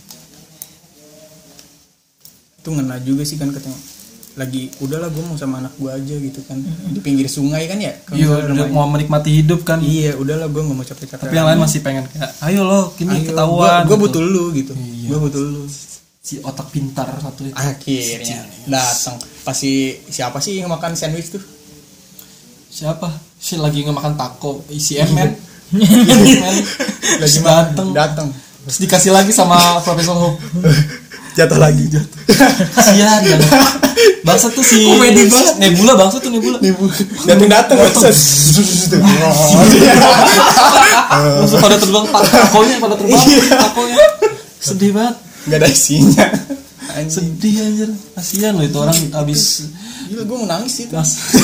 Itu ngena juga sih kan katanya. Lagi udahlah gue mau sama anak gue aja gitu kan. Di pinggir sungai kan ya. Iya, udah mau menikmati hidup kan. Iya, udahlah gue nggak mau capek-capek. Tapi yang lain masih pengen kayak, ayo lo, kini ketahuan. Gue butuh lu gitu. Iya. Gue butuh lu. Si otak pintar satu itu. Akhirnya datang. Pasti siapa sih yang makan sandwich tuh? Siapa? Si lagi ngemakan taco, isi M-Man. Lagi datang. Terus dikasih lagi sama Profesor Hope. Jatuh lagi. Kasihan banget. Bangsa tuh si Komedi banget. Nebula bangsa tuh Nebula. Datang. Langsung pada terbang takonya takonya. Sedih banget. Enggak ada isinya. Anjing. Sedih anjir. Kasihan loh itu orang abis Gila gue mau nangis sih.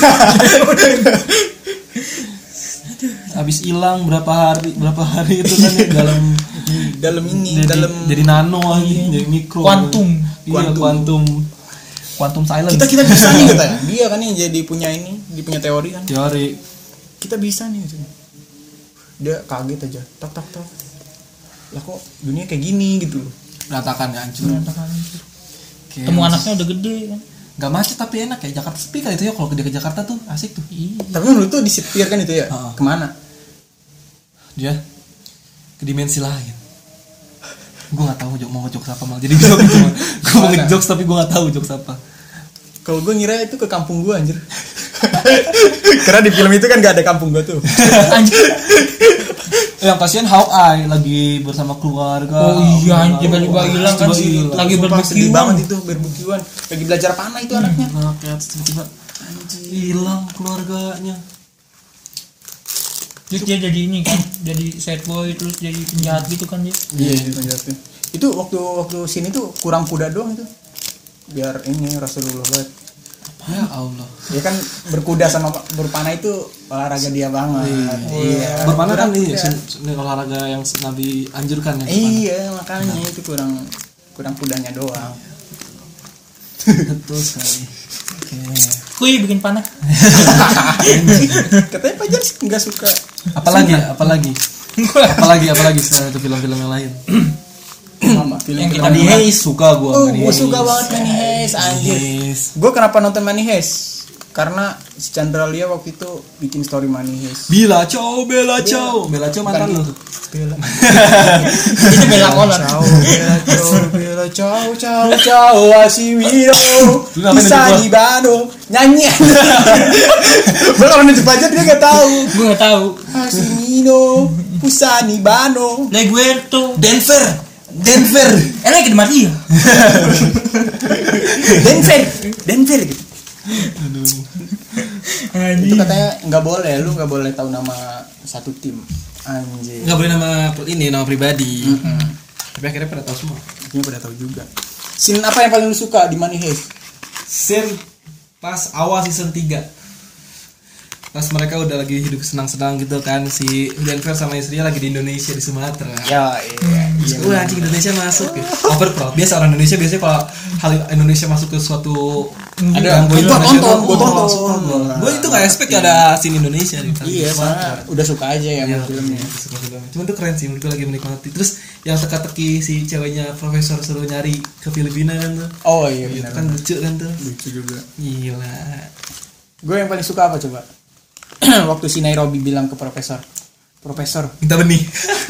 abis hilang berapa hari itu kan ya dalam ini dalam jadi nano lagi jadi mikro Kuantum. Quantum silence kita bisa nih katanya. Dia kan yang jadi punya ini, dia punya teori kan. teori Kita bisa nih gitu. Dia kaget aja. Tak. Lah kok dunia kayak gini gitu loh. berantakan ya hancur Temu anaknya udah gede kan. nggak macet tapi enak ya. Jakarta sepi kali itu ya, kalau dia ke Jakarta tuh asik tuh. Tapi menurut tuh disetir kan itu ya. Kemana? Dia ke dimensi lain. Gue nggak tahu mau ngejokes apa malah jadi gue mau ngejokes tapi gue nggak tahu jokes apa. Kalau gue ngira itu ke kampung gue anjir. Karena di film itu kan gak ada kampung gue tuh. Anjir. Yang kasihan Hawkeye lagi bersama keluarga. Oh iya, tiba-tiba hilang kan sih. Lagi Sedih berbukiwan. banget itu, berbukiwan. Lagi belajar panah itu anaknya. Anaknya tiba-tiba hilang keluarganya. Terus dia jadi ini kan, jadi sad boy, terus jadi penjahat gitu kan dia. Iya, itu penjahatnya. Itu waktu sini tuh kurang kuda doang itu. Biar ini Rasulullah banget. Ya Allah. Ya kan berkuda sama berpanah itu olahraga dia banget. Iya. Berpanah kan Kurang ini kuda. olahraga yang Nabi anjurkan ya. Iya, makanya itu kurang kudanya doang. Betul sekali. Oke. Kui bikin panah. Katanya Pajar sih nggak suka. Apalagi selain itu film-film yang lain. Film Yang kita Money Heist suka gue. gue suka banget Money Heist anjir. Gue kenapa nonton Money Heist? Karena si Chandra Lia waktu itu bikin story Money Heist. Bella Ciao mantan lu. Bella. Itu Bella Connor. Bella ciao Asimiro. Bisa di Bano nyanyi. Gue kalau nunjuk aja dia nggak tahu. Gue nggak tahu. Asimiro Pusani Bano. Leguerto. Denver. Lagi di Maria. Denver gitu. Itu Anjing. katanya nggak boleh tahu nama satu tim. Anjir. Nggak boleh nama pribadi. Tapi akhirnya pada tahu semua. Akhirnya pada tahu juga. Scene apa yang paling lu suka di Money Heist? Scene pas awal season 3. Pas mereka udah lagi hidup senang-senang gitu kan, si Denver sama istrinya lagi di Indonesia di Sumatera. Ya, iya. Wah, anjing Indonesia masuk ya. Overproud. Biasa orang Indonesia biasanya kalau hal Indonesia masuk ke suatu Ada gue tonton. Gue itu gak expect ada scene Indonesia di Iya, soalnya udah suka aja ya sama filmnya. suka filmnya. Cuman tuh keren sih, menurut gue lagi menikmati. Terus yang teka-teki si ceweknya profesor suruh nyari ke Filipina kan tuh. Oh iya Gitu benar. kan lucu kan tuh. Lucu juga. Gila. Gue yang paling suka apa coba? Waktu si Nairobi bilang ke profesor, Minta benih.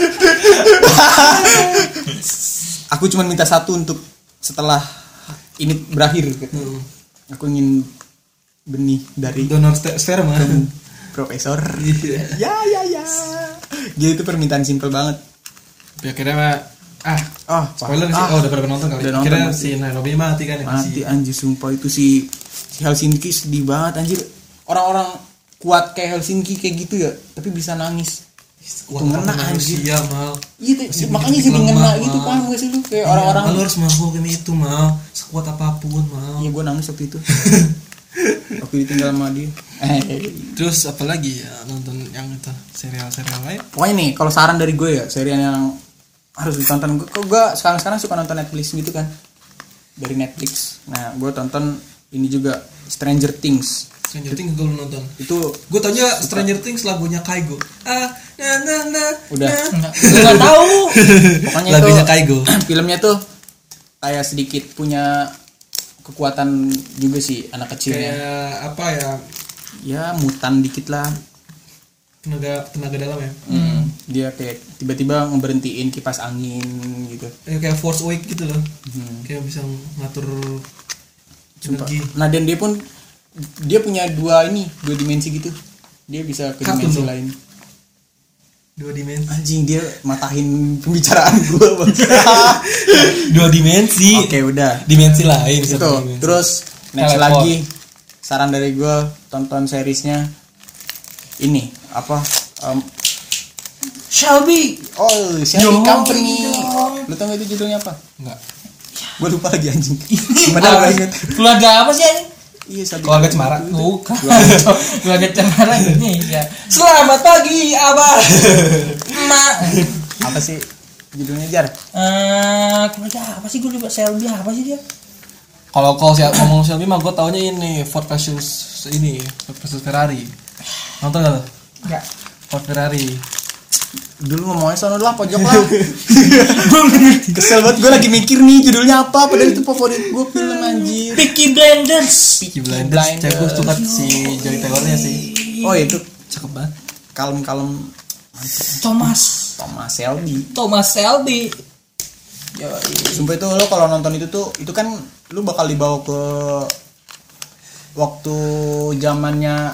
aku cuma minta satu untuk setelah ini berakhir gitu. Aku ingin benih dari Donor sperma. profesor. Iya. Ya. Jadi itu permintaan simpel banget. Ya akhirnya spoiler sih. Udah pada nonton kali. Udah nonton Akhirnya pasti. si Nairobi mati kan ya. Mati anjir sumpah itu si Helsinki sedih banget anjir. Orang-orang kuat kayak Helsinki kayak gitu ya, tapi bisa nangis. Wah, ngena anjir. Iya, Mal. Iya, makanya jadi ngena gitu paham gak sih lu? Kayak orang-orang. Lu harus melakukan itu, Mal. Sekuat apapun, Mal. Iya, gue nangis waktu itu. Waktu ditinggal sama dia. Terus apa lagi ya nonton yang itu serial-serial lain? Pokoknya nih, kalau saran dari gue ya, serial yang harus ditonton. Gue sekarang suka nonton Netflix gitu kan. Dari Netflix. Nah, gue tonton ini juga Stranger Things. Stranger Things gue belum nonton. Itu Gue taunya Stranger Things lagunya Kaigo. udah. Enggak tahu. Pokoknya Lagunya itu Kaigo. filmnya tuh kayak sedikit punya kekuatan juga sih anak kecilnya. Kayak apa ya? Ya mutan dikit lah. Tenaga dalam ya. Dia kayak tiba-tiba ngeberhentiin kipas angin gitu. Kayak Force Awake gitu loh. Kayak bisa ngatur energi. Nah dan dia punya dua dimensi gitu. Dia bisa ke Kartun dimensi dong. lain. 2 dimensi. Anjing dia matahin pembicaraan gue bang. 2 dimensi. Oke udah. Dimensi lain. Itu. Dimensi. Terus next Teleport. lagi saran dari gue tonton seriesnya ini apa? Shelby. Oh Shelby Yo, Company. yo. Lu tau gak itu judulnya apa? Enggak. Gue lupa lagi anjing. Padahal gue inget. Keluarga apa sih ini? Iya Shelby Keluarga Company. Cemara. Bukan. Keluarga Cemara ini ya. Selamat pagi, Abah. Emak. Apa sih judulnya Jar? Keluarga apa sih gue lupa. Shelby apa sih dia? Kalau ngomong Shelby mah gue taunya ini Ford versus Ferrari. Nonton enggak lo? Enggak. Ford Ferrari. Dulu ngomongnya sono lah pojok lah. Kesel banget gue lagi mikir nih judulnya apa. Padahal itu favorit gue film anjir. Peaky Blinders. Peaky Blinders. Cek gue suka si Joey Taylornya sih. Oh itu Cakep banget. kalem-kalem Thomas Shelby. Sumpah itu lo kalau nonton itu tuh itu kan lu bakal dibawa ke waktu zamannya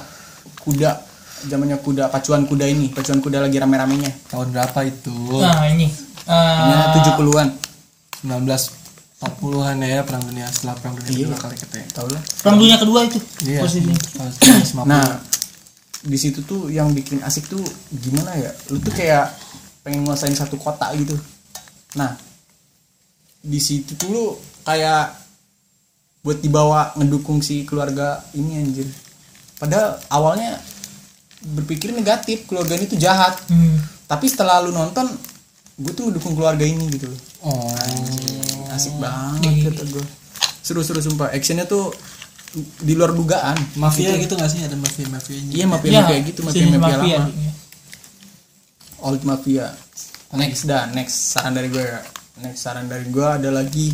kuda pacuan kuda lagi rame-ramenya. Tahun berapa itu? Nah ini. Ya 70-an. 1940-an ya, perang dunia setelah perang dunia Iya. kedua kali katanya. Tahu lah. Perang Dunia Kedua itu. Iya. Posisinya. Nah, di situ tuh yang bikin asik tuh gimana ya? Lu tuh kayak pengen nguasain satu kota gitu. Nah, di situ tuh lu kayak buat dibawa ngedukung si keluarga ini anjir. Padahal awalnya berpikir negatif, keluarga ini tuh jahat. Tapi setelah lu nonton, gue tuh ngedukung keluarga ini gitu loh. Oh. Asik banget kata gue. Seru-seru sumpah. Actionnya tuh di luar dugaan. Mafia gitu nggak sih? Ada mafia-nya? Iya mafia gitu, mafia lama. Iya. Old mafia. Next saran dari gue ya. Next saran dari gue ada lagi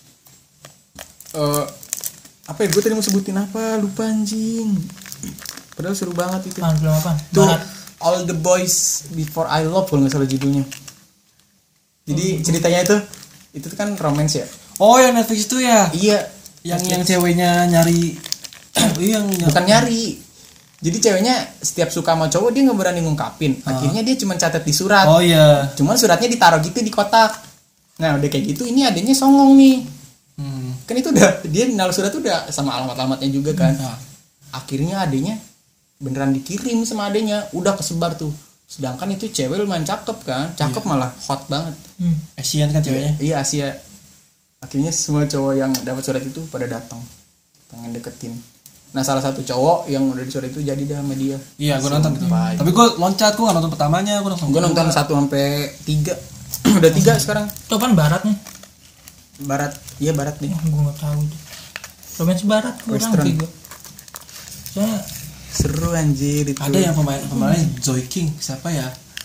apa ya, gue tadi mau sebutin apa, lupa anjing. Padahal seru banget itu. Film apa? Tuh Barat. All the Boys Before I Love kalau nggak salah judulnya. Jadi ceritanya itu tuh kan romance ya. Oh, yang Netflix itu ya? Iya. Yang ceweknya nyari Bukan nyari. Jadi ceweknya setiap suka sama cowok dia nggak berani ngungkapin. Akhirnya dia cuma catat di surat. Oh iya. Cuman suratnya ditaruh gitu di kotak. Nah udah kayak gitu ini adanya songong nih. Kan itu udah dia naruh surat tuh udah sama alamat-alamatnya juga kan. Akhirnya adanya beneran dikirim sama adanya, udah kesebar tuh. Sedangkan itu cewek lumayan cakep kan, cakep malah hot banget. Asian kan ceweknya? Iya Asia. Akhirnya semua cowok yang dapat surat itu pada datang, pengen deketin. Nah salah satu cowok yang udah di surat itu jadi dah sama dia. Iya, gue nonton itu. Tapi gue loncat, gue nggak nonton pertamanya, gue nonton 1 sampai 3. Udah 3 sekarang. Itu kan barat nih. Barat, iya barat nih. Gue nggak tahu tuh. Romance barat kurang Western. sih gue. Soalnya Seru anjir itu. Ada yang pemainnya Joy King, siapa ya?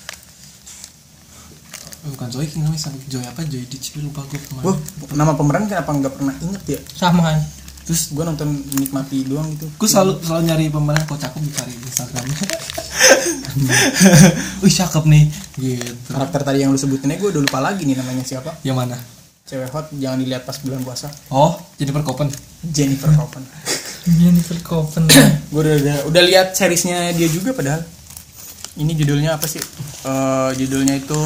Bukan Joy King namanya, Joy apa? Joy Ditch, lupa gue pemain. Nama pemeran kenapa nggak pernah inget ya? sama. Terus gue nonton menikmati doang gitu. Gue selalu nyari pemain kok cakep dicari di Instagramnya. Wih cakep nih, gitu. Karakter tadi yang lu sebutin gue udah lupa lagi nih namanya siapa. Yang mana? Cewek hot jangan dilihat pas bulan puasa. Oh, Jennifer Copen. Jennifer Copen. Jennifer Copen. Gue udah lihat seriesnya dia juga padahal. Ini judulnya apa sih? Judulnya itu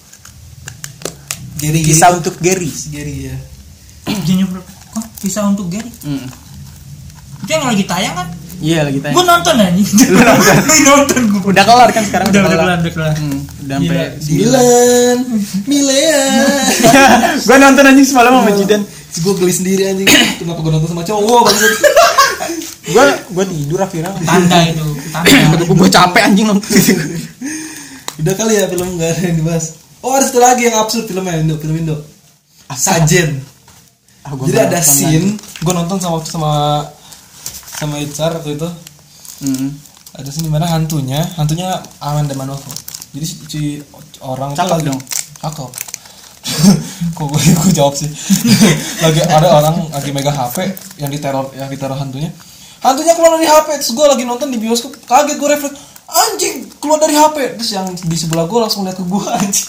Kisah untuk Gary. Gary ya. Jennifer kok Kisah untuk Gary? Itu yang lagi tayang kan? Iya lagi tayang. Gue nonton anjing. Nonton gue. Udah kelar kan sekarang Udah kelar. Udah sampai 9 miliar. Gue nonton anjing semalam sama Jidan. Gue geli sendiri anjing. Kenapa gue nonton sama cowok banget? Gue tidur akhirnya. Tanda itu. Gue capek anjing nonton. Udah kali ya film gak ada yang dibahas. Oh ada satu lagi yang absurd film Indo. Sajen. Jadi ada scene gue nonton sama Icar waktu itu. Ada scene dimana hantunya Amanda Manopo. Jadi si orang cakep lagi, dong. Cakep. Kok gue jawab sih. Lagi ada orang lagi megang HP yang diteror hantunya. Hantunya keluar dari HP. Terus gue lagi nonton di bioskop, kaget gue refleks, anjing keluar dari HP. Terus yang di sebelah gue langsung lihat ke gue, anjing.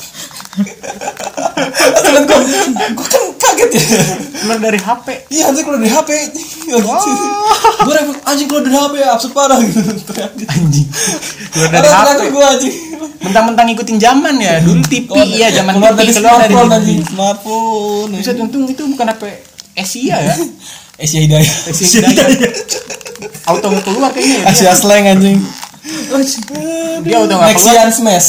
Gue kan kaget ya. Keluar dari HP. Iya, hantunya keluar dari HP. Gue refleks anjing keluar dari HP ya, absurd parah gitu. Anjing. Keluar dari Ada HP. terakhir gue anjing. Mentang-mentang ngikutin zaman ya. Dulu TV ya, zaman keluar TV dari keluar dari smartphone TV. anjing, smartphone. Bisa untung itu bukan HP Asia ya. Asia Hidayah. Asia Hidayah. Auto keluar kayaknya ya. Asia slang anjing. Dia auto nggak keluar. Nexian Smash.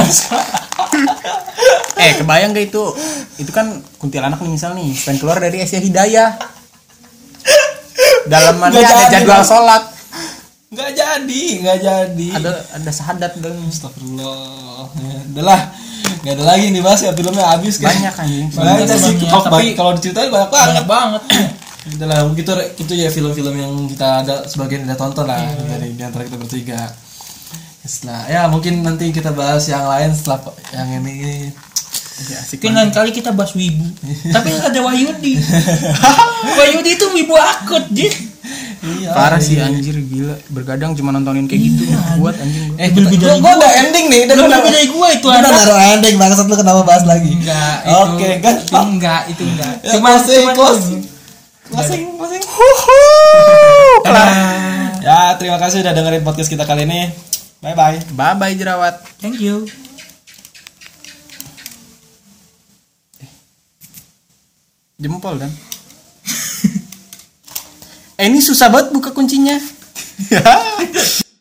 Kebayang gak itu? Itu kan kuntilanak nih misal nih, pengen keluar dari Asia Hidayah. Dalamannya Nggak ada jadi, jadwal Bang. sholat. Nggak jadi. Ada sahadat dan Astagfirullah. Ya, udahlah. Nggak ada lagi nih Mas, ya filmnya habis kan. banyak anjing. Banyak sih. Banyak, Tapi tapi- kalau diceritain banyak banget. Banyak banget. Udahlah, gitu ya film-film yang kita ada sebagian udah tonton lah dari di antara kita bertiga. Setelah ya mungkin nanti kita bahas yang lain setelah yang ini. Ya, asik Mungkin lain kali kita bahas wibu. Tapi ada Wahyudi. Wahyudi itu wibu akut, Jir. Iya. parah sih anjir, gila. Bergadang cuma nontonin kayak gitu. Kuat anjing gua. Lebih dari Gua udah ending nih, udah Lebih dari gua itu Udah anak. naruh ending bangsat lu kenapa bahas lagi? Enggak, Oke, kan. itu enggak. Ya, closing. Ya, terima kasih udah dengerin podcast kita kali ini. Bye bye. Bye bye jerawat. Thank you. Jempol kan. Ini susah banget buka kuncinya.